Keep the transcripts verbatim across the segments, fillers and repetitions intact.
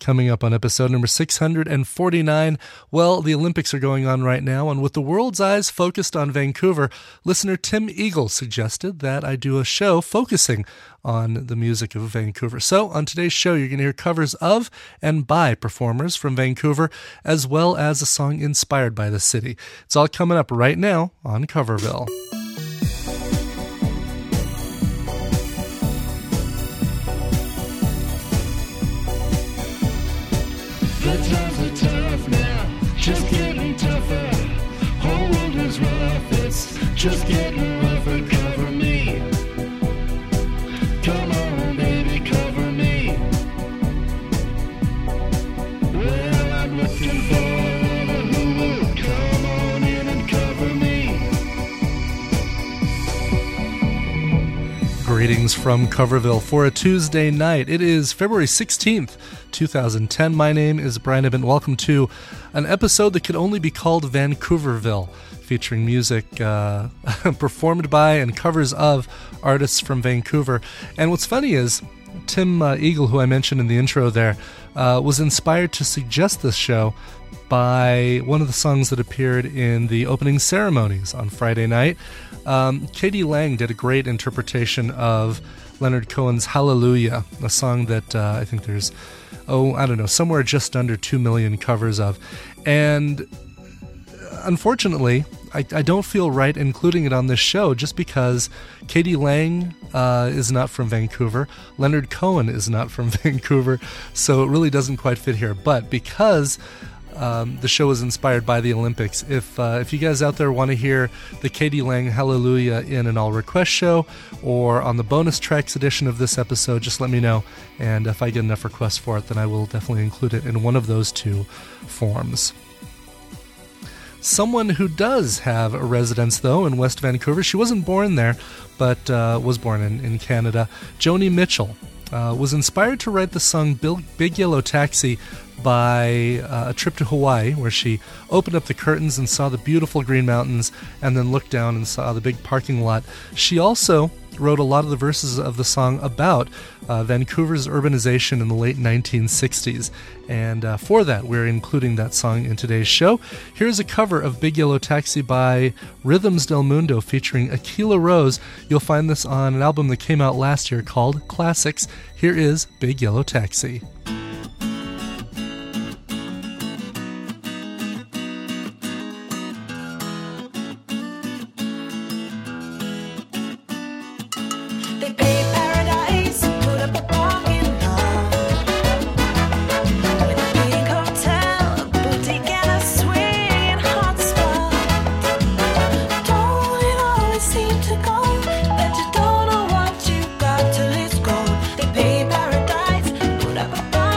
coming up on episode number six hundred forty-nine. Well, the Olympics are going on right now, and with the world's eyes focused on Vancouver, listener Tim Eagle suggested that I do a show focusing on the music of Vancouver. So on today's show, you're going to hear covers of and by performers from Vancouver, as well as a song inspired by the city. It's all coming up right now on Coverville. The times are tough now, just getting tougher. Whole world is rough, it's just getting rougher. Cover me. Come on, baby, cover me. Well, I'm looking for one who will come on in and cover me. Greetings from Coverville for a Tuesday night. It is February sixteenth, twenty ten. My name is Brian Ibbott. Welcome to an episode that could only be called Vancouverville, featuring music uh, performed by and covers of artists from Vancouver. And what's funny is Tim uh, Eagle, who I mentioned in the intro there, uh, was inspired to suggest this show by one of the songs that appeared in the opening ceremonies on Friday night. Um, Katie Lang did a great interpretation of Leonard Cohen's Hallelujah, a song that uh, I think there's, oh, I don't know, somewhere just under two million covers of. And unfortunately, I, I don't feel right including it on this show just because Katie Lang uh, is not from Vancouver, Leonard Cohen is not from Vancouver, so it really doesn't quite fit here. But because Um, the show is inspired by the Olympics. If uh, if you guys out there want to hear the Katie Lang Hallelujah in an all request show or on the bonus tracks edition of this episode, just let me know. And if I get enough requests for it, then I will definitely include it in one of those two forms. Someone who does have a residence, though, in West Vancouver, she wasn't born there, but uh, was born in, in Canada. Joni Mitchell uh, was inspired to write the song Big Yellow Taxi by uh, a trip to Hawaii, where she opened up the curtains and saw the beautiful Green Mountains and then looked down and saw the big parking lot. She also wrote a lot of the verses of the song about uh, Vancouver's urbanization in the late nineteen sixties. And uh, for that, we're including that song in today's show. Here's a cover of Big Yellow Taxi by Rhythms Del Mundo featuring Akila Rose. You'll find this on an album that came out last year called Classics. Here is Big Yellow Taxi. Paradise, put up a bar.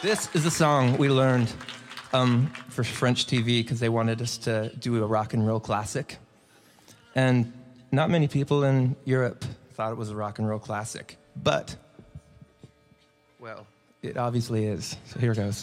This is a song we learned um, for French T V because they wanted us to do a rock and roll classic. And not many people in Europe thought it was a rock and roll classic. But, well, it obviously is. So here goes.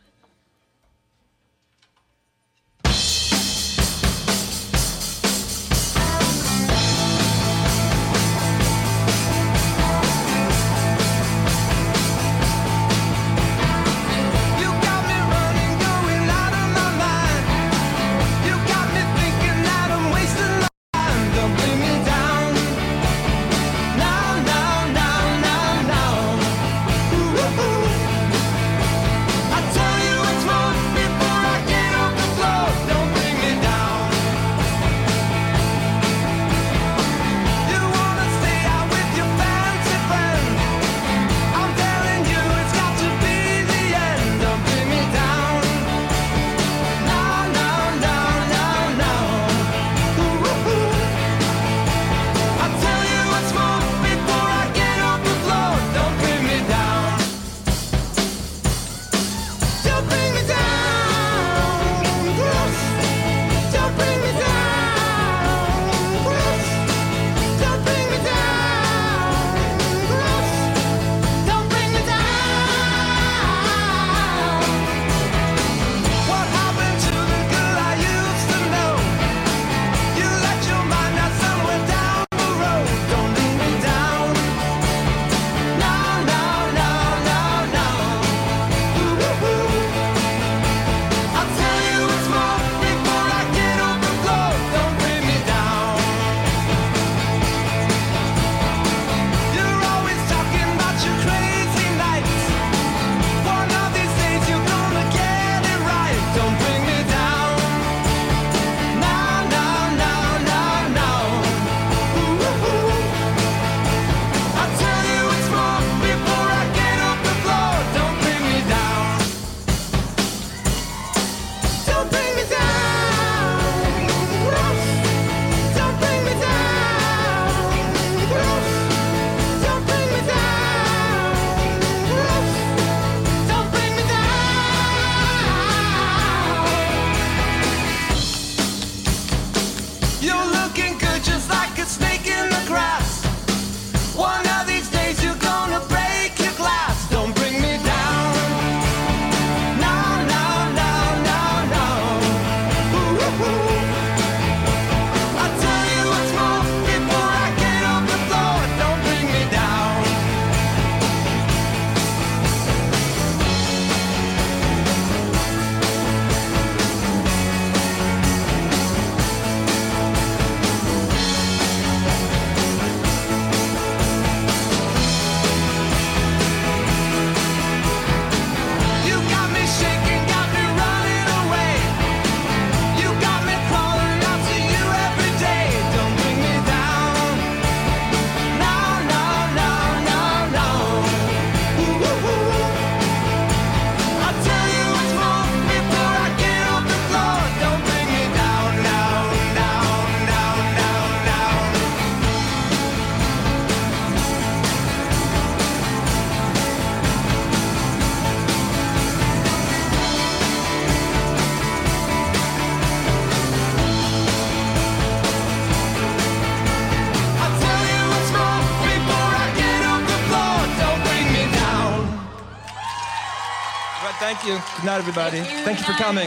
Thank you. Good night, everybody. Thank you, Thank you for coming.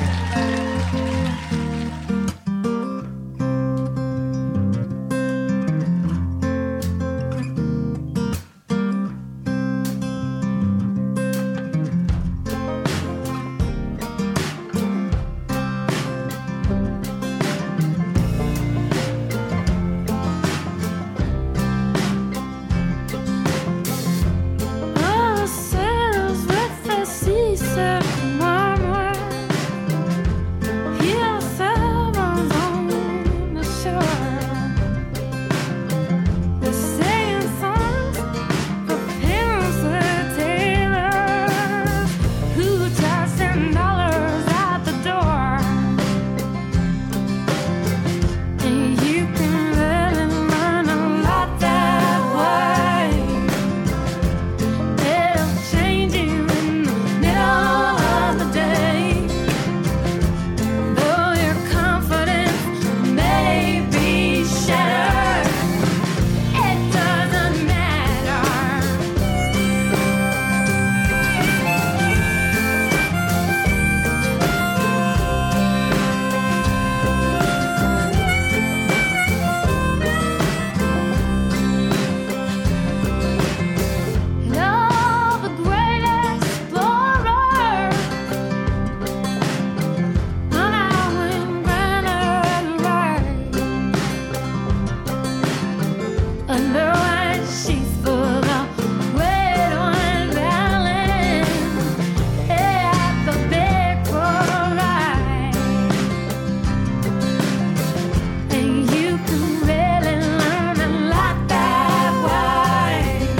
Oh, sails with the sea set murmur. Otherwise, she's full of red wine balance at the big ride. And you can really learn a lot that way.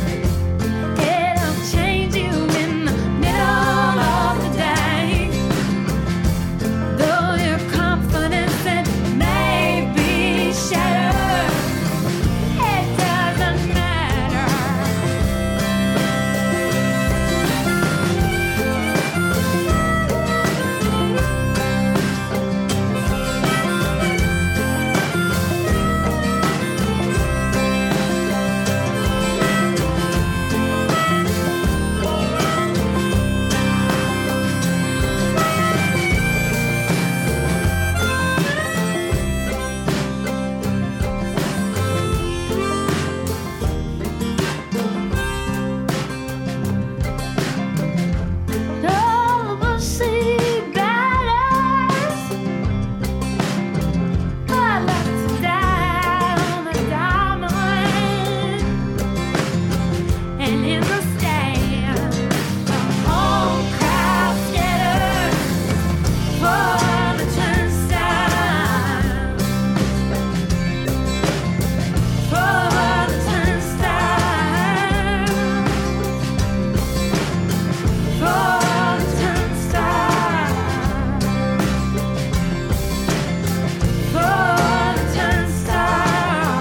It'll change you in the middle of the day. Though your confidence it may be shattered, it doesn't matter. All of us see battles. I like to die on the diamond and in the stand. The whole crowd scatters for the turnstile, for the turnstile, for the turnstile, for the turnstile.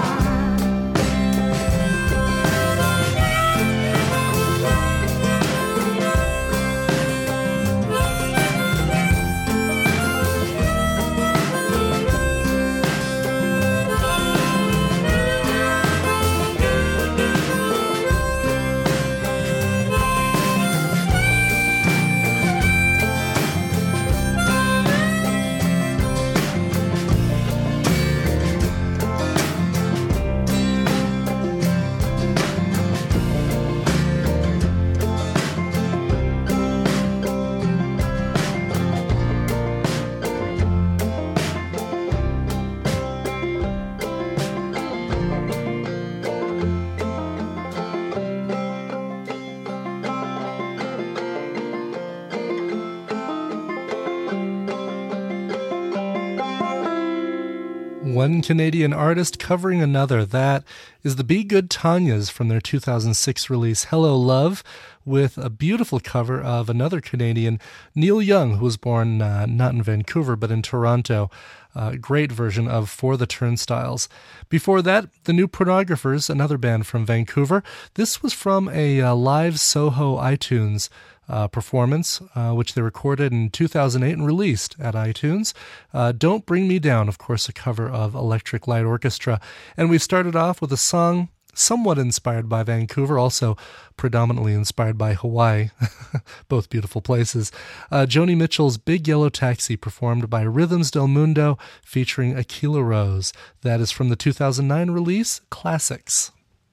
One Canadian artist covering another. That is the Be Good Tanyas from their two thousand six release Hello Love, with a beautiful cover of another Canadian, Neil Young, who was born uh, not in Vancouver but in Toronto. Uh, great version of For the Turnstiles. Before that, the New Pornographers, another band from Vancouver. This was from a uh, live Soho iTunes Uh, performance, uh, which they recorded in two thousand eight and released at iTunes. Uh, Don't Bring Me Down, of course, a cover of Electric Light Orchestra. And we started off with a song somewhat inspired by Vancouver, also predominantly inspired by Hawaii, both beautiful places. Uh, Joni Mitchell's Big Yellow Taxi, performed by Rhythms Del Mundo, featuring Aquila Rose. That is from the two thousand nine release, Classics.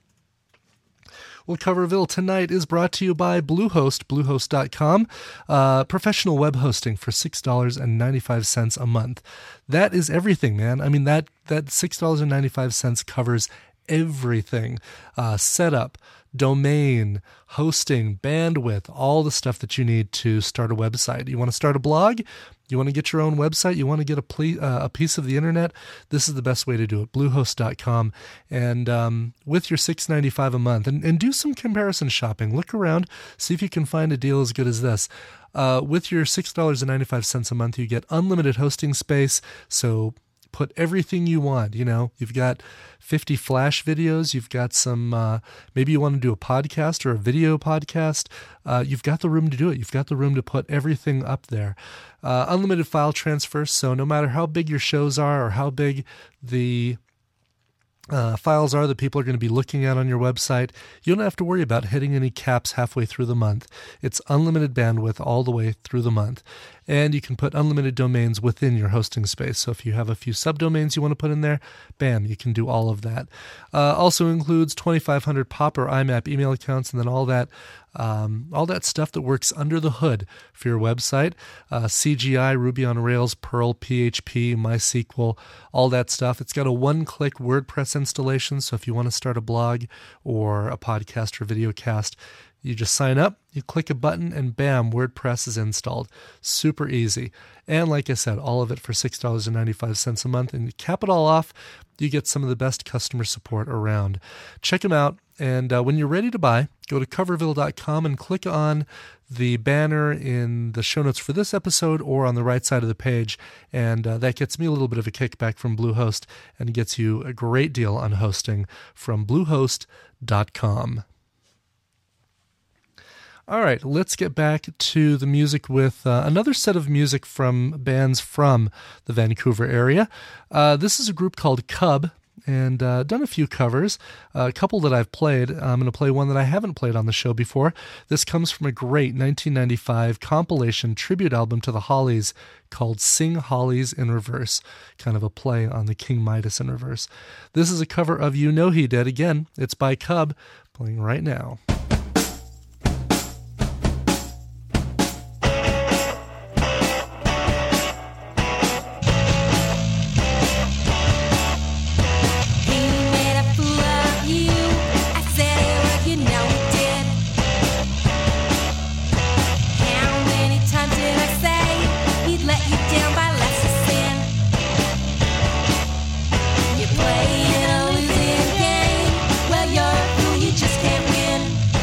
Well, Coverville tonight is brought to you by Bluehost, bluehost dot com, uh, professional web hosting for six dollars and ninety-five cents a month. That is everything, man. I mean, that, that six dollars and ninety-five cents covers everything. Uh, setup, domain, hosting, bandwidth, all the stuff that you need to start a website. You want to start a blog? You want to get your own website? You want to get a, ple- uh, a piece of the internet? This is the best way to do it, bluehost dot com. And um, with your six dollars and ninety-five cents a month, and, and do some comparison shopping. Look around, see if you can find a deal as good as this. Uh, with your six dollars and ninety-five cents a month, you get unlimited hosting space, so put everything you want. You know, you've got fifty Flash videos, you've got some, uh, maybe you want to do a podcast or a video podcast. Uh, you've got the room to do it. You've got the room to put everything up there. Uh, unlimited file transfers, so no matter how big your shows are or how big the Uh, files are that people are going to be looking at on your website, you don't have to worry about hitting any caps halfway through the month. It's unlimited bandwidth all the way through the month. And you can put unlimited domains within your hosting space. So if you have a few subdomains you want to put in there, bam, you can do all of that. Uh, also includes twenty-five hundred P O P or I M A P email accounts, and then all that Um, all that stuff that works under the hood for your website. Uh, C G I, Ruby on Rails, Perl, P H P, MySQL, all that stuff. It's got a one-click WordPress installation, so if you want to start a blog or a podcast or video cast, you just sign up, you click a button, and bam, WordPress is installed. Super easy. And like I said, all of it for six dollars and ninety-five cents a month. And you cap it all off, you get some of the best customer support around. Check them out. And uh, when you're ready to buy, go to coverville dot com and click on the banner in the show notes for this episode or on the right side of the page. And uh, that gets me a little bit of a kickback from Bluehost and gets you a great deal on hosting from bluehost dot com. All right, let's get back to the music with uh, another set of music from bands from the Vancouver area. Uh, this is a group called Cub, and uh, done a few covers, uh, a couple that I've played. I'm going to play one that I haven't played on the show before. This comes from a great nineteen ninety-five compilation tribute album to the Hollies called Sing Hollies in Reverse, kind of a play on the King Midas in reverse. This is a cover of You Know He Did. Again, it's by Cub, playing right now. Playing a losing game. Well, you're a fool, you just can't win.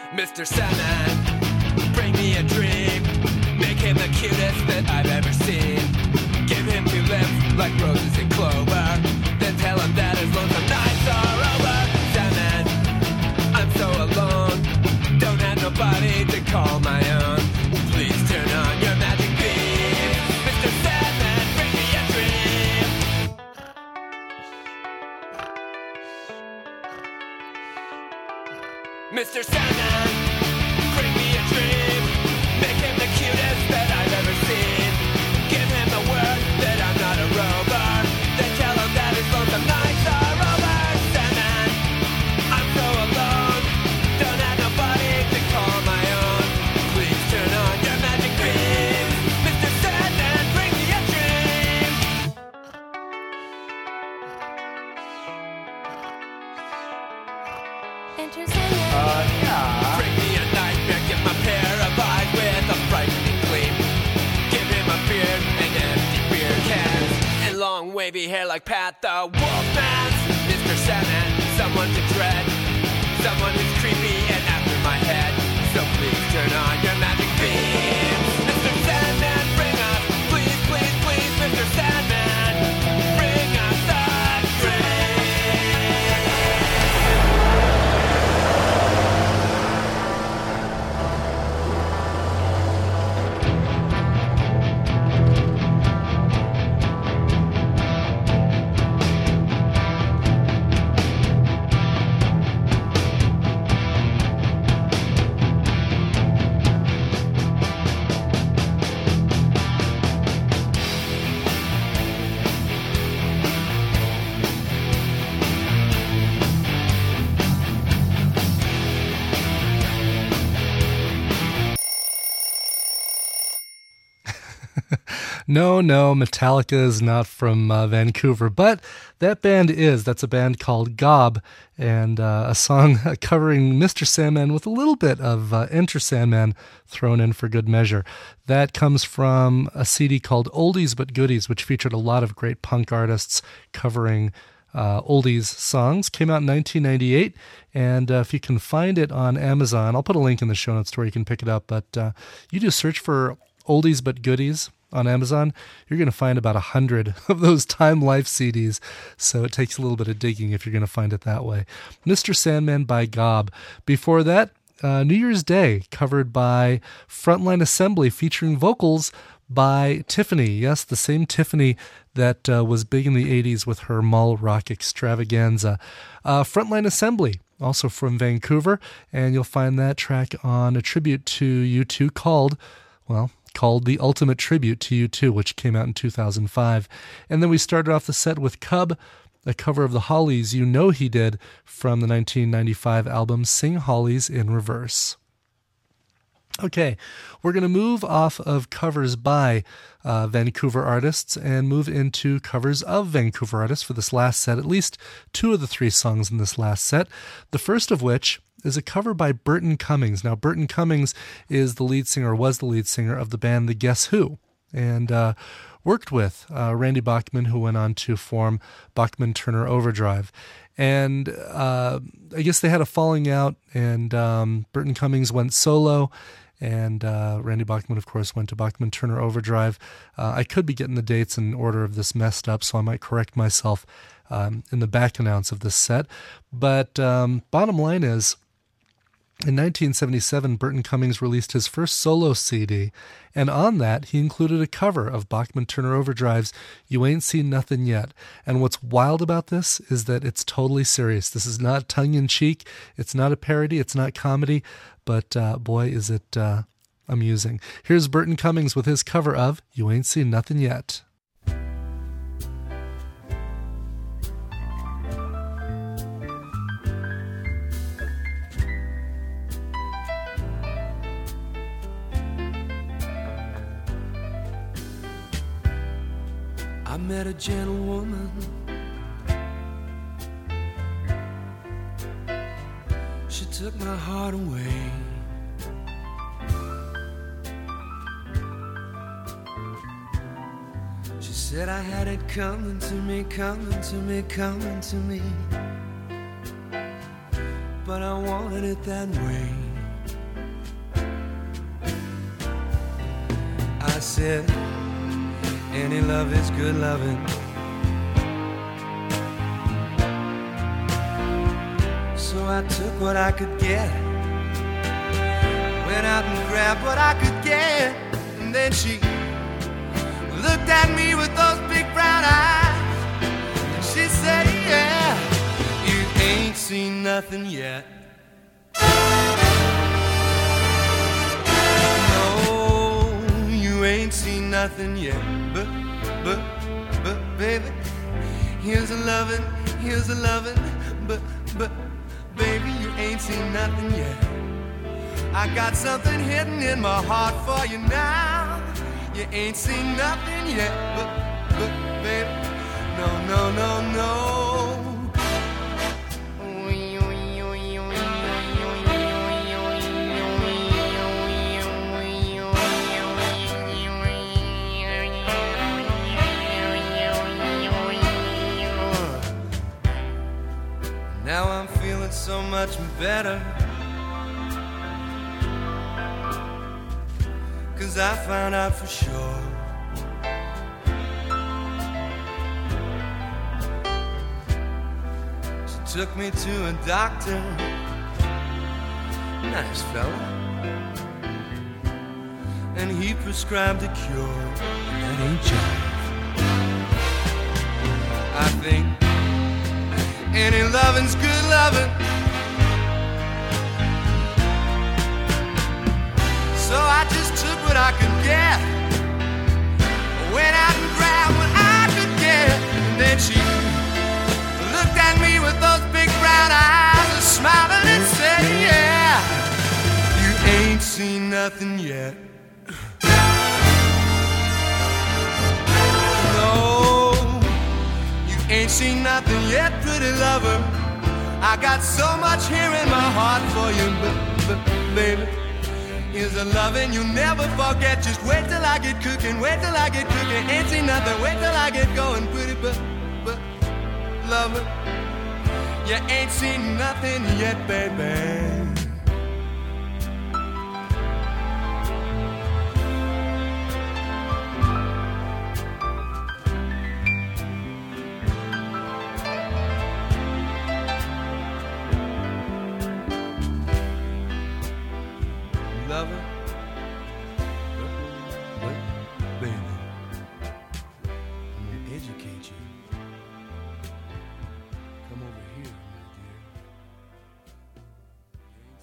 Mister Sandman, bring me a dream. Make him the cutest that I've ever seen. Give him two lips like roses and clover. Then tell him that his lonesome nights are over. Sandman, I'm so alone. Don't have nobody to call my own. Please turn on your magic beam. Mister Sandman, bring me a dream. Mister Sandman, bring me a dream. Make him the cutest that I've ever seen. Give him the word that I'm not a rover. Then tell him that his lonesome nights are over. Sandman, I'm so alone. Don't have nobody to call my own. Please turn on your magic beam. Mister Sandman, bring me a dream. Enter Sandman. Uh, yeah. Bring me a nightmare, give my pair of eyes with a frightening gleam. Give him a beard and empty beer cans and long wavy hair like Pat the Wolfman. Mister Sandman, someone to dread, someone who's creepy and after my head. So please turn on your magic beam. Mister Sandman, bring us, please, please, please, Mister Sandman, bring us a dream. No, no, Metallica is not from uh, Vancouver, but that band is. That's a band called Gob, and uh, a song covering Mister Sandman with a little bit of uh, Enter Sandman thrown in for good measure. That comes from a C D called Oldies But Goodies, which featured a lot of great punk artists covering uh, oldies songs. Came out in nineteen ninety-eight, and uh, if you can find it on Amazon, I'll put a link in the show notes to where you can pick it up, but uh, you just search for Oldies But Goodies on Amazon, you're going to find about a hundred of those Time Life C Ds, so it takes a little bit of digging if you're going to find it that way. Mister Sandman by Gob. Before that, uh, New Year's Day, covered by Frontline Assembly, featuring vocals by Tiffany. Yes, the same Tiffany that uh, was big in the eighties with her mall rock extravaganza. Uh, Frontline Assembly, also from Vancouver, and you'll find that track on a tribute to U two called, well, called The Ultimate Tribute to U two, which came out in two thousand five. And then we started off the set with Cub, a cover of the Hollies, You Know He Did, from the nineteen ninety-five album Sing Hollies in Reverse. Okay, we're going to move off of covers by uh, Vancouver artists and move into covers of Vancouver artists for this last set, at least two of the three songs in this last set. The first of which is a cover by Burton Cummings. Now, Burton Cummings is the lead singer, was the lead singer of the band The Guess Who, and uh, worked with uh, Randy Bachman, who went on to form Bachman Turner Overdrive. And uh, I guess they had a falling out, and um, Burton Cummings went solo, and uh, Randy Bachman, of course, went to Bachman Turner Overdrive. Uh, I could be getting the dates in order of this messed up, so I might correct myself um, in the back announce of this set. But um, bottom line is, in nineteen seventy-seven, Burton Cummings released his first solo C D, and on that, he included a cover of Bachman Turner Overdrive's You Ain't Seen Nothing Yet. And what's wild about this is that it's totally serious. This is not tongue-in-cheek, it's not a parody, it's not comedy, but uh, boy, is it uh, amusing. Here's Burton Cummings with his cover of You Ain't Seen Nothing Yet. I met a gentlewoman. She took my heart away. She said I had it coming to me, coming to me, coming to me, but I wanted it that way. I said, any love is good loving. So I took what I could get, went out and grabbed what I could get, and then she looked at me with those big brown eyes, and she said, yeah, you ain't seen nothing yet. No, you ain't seen nothing yet. But, but, but, baby, here's a lovin', here's a lovin', but, but, baby, you ain't seen nothing yet. I got something hidden in my heart for you now. You ain't seen nothing yet, but, but, baby, no, no, no, no. Now I'm feeling so much better, 'cause I found out for sure she took me to a doctor, nice fella, and he prescribed a cure, and that ain't jive. I think any lovin's good lovin'. So I just took what I could get, went out and grabbed what I could get, and then she looked at me with those big brown eyes, and smiling and said, yeah, you ain't seen nothing yet. No, you ain't seen nothing yet, pretty lover. I got so much here in my heart for you, but, but baby, here's a loving you'll never forget. Just wait till I get cooking, wait till I get cooking. Ain't seen nothing, wait till I get going. Pretty but, but, lover, you ain't seen nothing yet, baby. Lover, but, baby, I'm gonna educate you. Come over here, my dear.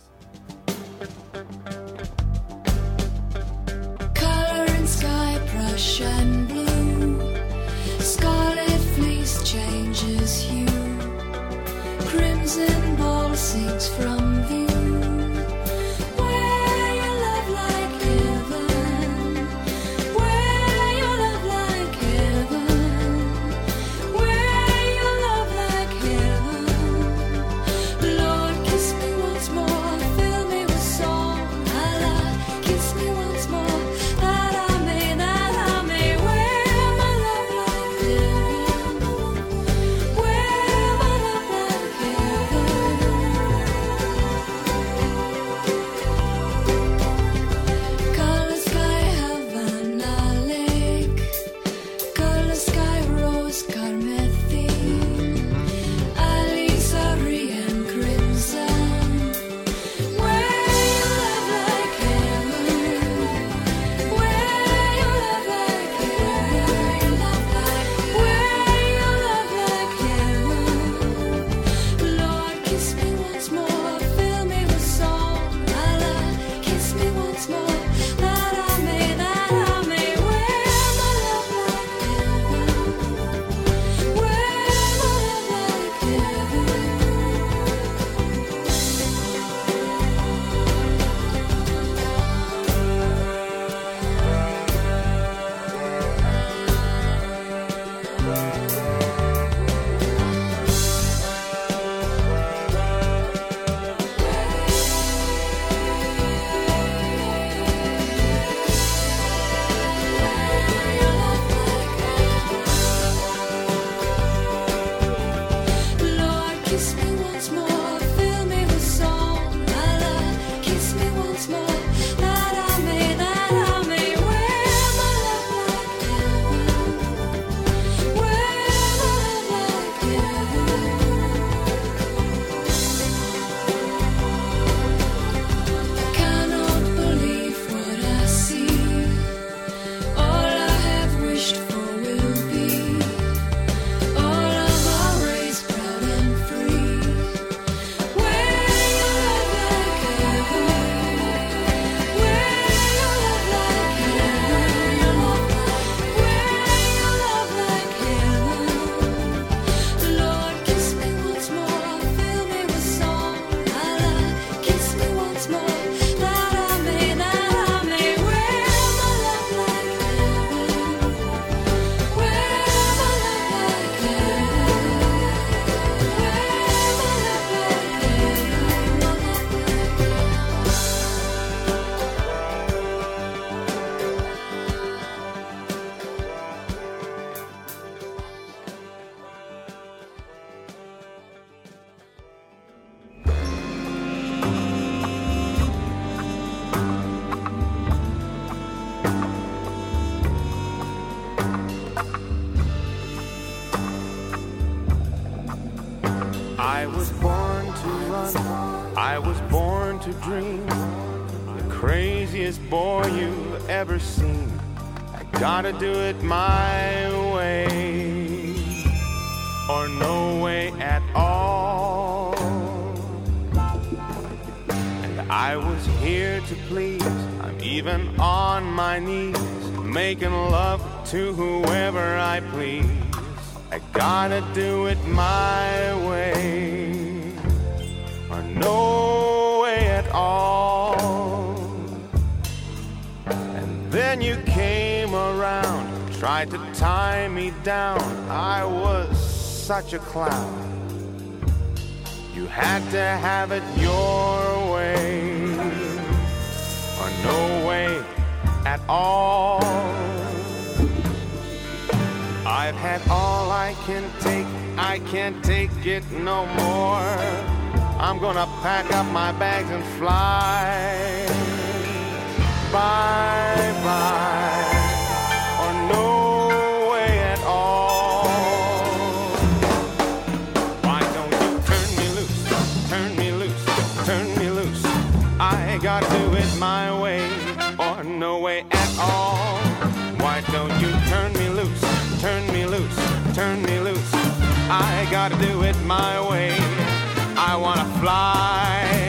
I was born to run, I was born to dream. The craziest boy you've ever seen. I gotta do it my way, or no way at all. And I was here to please, I'm even on my knees, making love to whoever I please. I gotta do it my way, or no way at all. And then you came around, tried to tie me down. I was such a clown. You had to have it your way, or no way at all. I've had all I can take, I can't take it no more. I'm gonna pack up my bags and fly. Bye-bye, or no way at all. Why don't you turn me loose, turn me loose, turn me loose. I gotta do it my way, or no way at all. Why don't you turn me loose, turn me loose, turn me loose. I gotta do it my way, I wanna fly.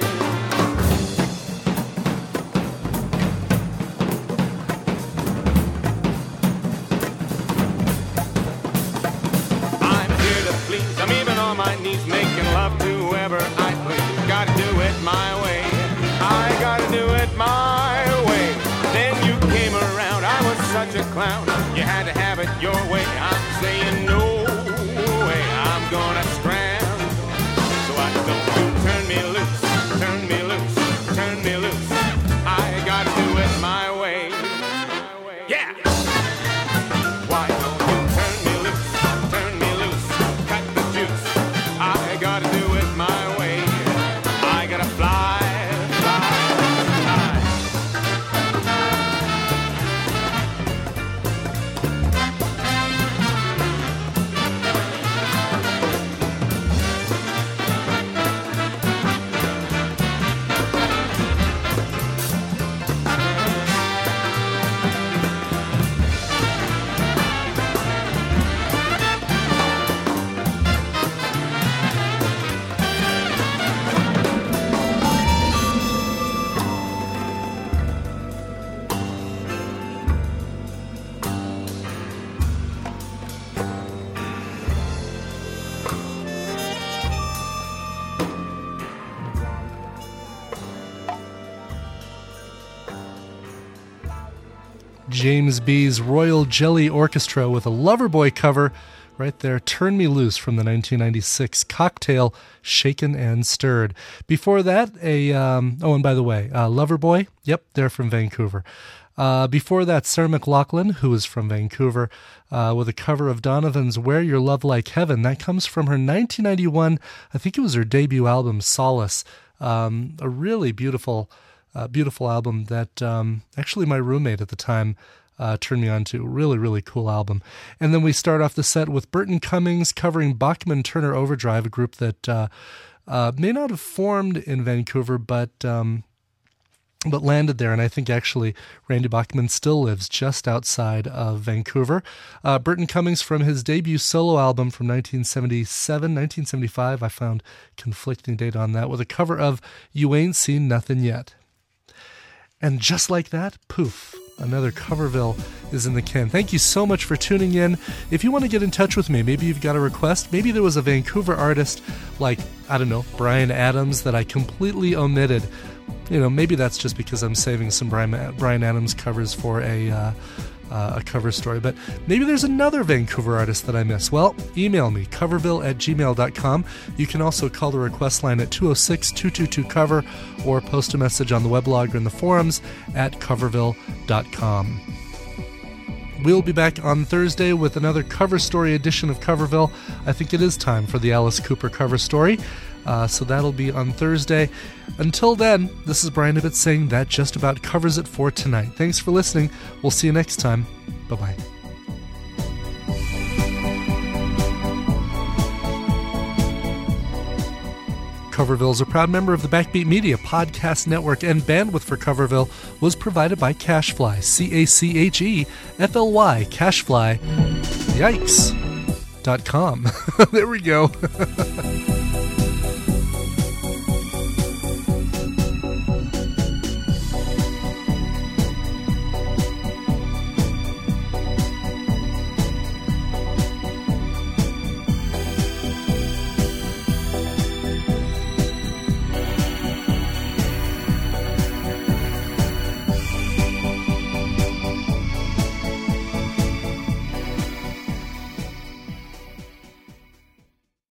I'm here to please, I'm even on my knees, making love to whoever I please. Gotta do it my way, I gotta do it my way. Then you came around, I was such a clown. You had to have it your way. I'm saying no way, I'm gonna scram. So why don't you turn me loose, turn me loose, turn me loose. I gotta do it my way. Yeah! Why don't you turn me loose, turn me loose, cut the juice. I gotta do it my way. I gotta fly, fly, fly. James B's Royal Jelly Orchestra with a Loverboy cover right there, Turn Me Loose from the nineteen ninety-six Cocktail, Shaken and Stirred. Before that, a, um, oh, and by the way, uh, Loverboy, yep, they're from Vancouver. Uh, before that, Sarah McLachlan, who is from Vancouver, uh, with a cover of Donovan's Wear Your Love Like Heaven. That comes from her nineteen ninety-one, I think it was her debut album, Solace. Um, a really beautiful Uh, beautiful album that um, actually my roommate at the time uh, turned me on to. Really, really cool album. And then we start off the set with Burton Cummings covering Bachman Turner Overdrive, a group that uh, uh, may not have formed in Vancouver, but um, but landed there. And I think actually Randy Bachman still lives just outside of Vancouver. Uh, Burton Cummings from his debut solo album from nineteen seventy-seven, nineteen seventy-five, I found conflicting data on that, with a cover of You Ain't Seen Nothing Yet. And just like that, poof, another Coverville is in the can. Thank you so much for tuning in. If you want to get in touch with me, maybe you've got a request, maybe there was a Vancouver artist like, I don't know, Bryan Adams that I completely omitted. You know, maybe that's just because I'm saving some Bryan, Bryan Adams covers for a uh, uh, a cover story. But maybe there's another Vancouver artist that I miss. Well, email me, coverville at gmail dot com. You can also call the request line at two oh six, two two two, cover or post a message on the weblog or in the forums at coverville dot com. We'll be back on Thursday with another cover story edition of Coverville. I think it is time for the Alice Cooper cover story. Uh, so that'll be on Thursday. Until then, this is Brian Ibbett saying that just about covers it for tonight. Thanks for listening. We'll see you next time. Bye-bye. Coverville is a proud member of the Backbeat Media Podcast Network, and bandwidth for Coverville was provided by CacheFly, C A C H E F L Y, CacheFly, yikes, dot com. There we go.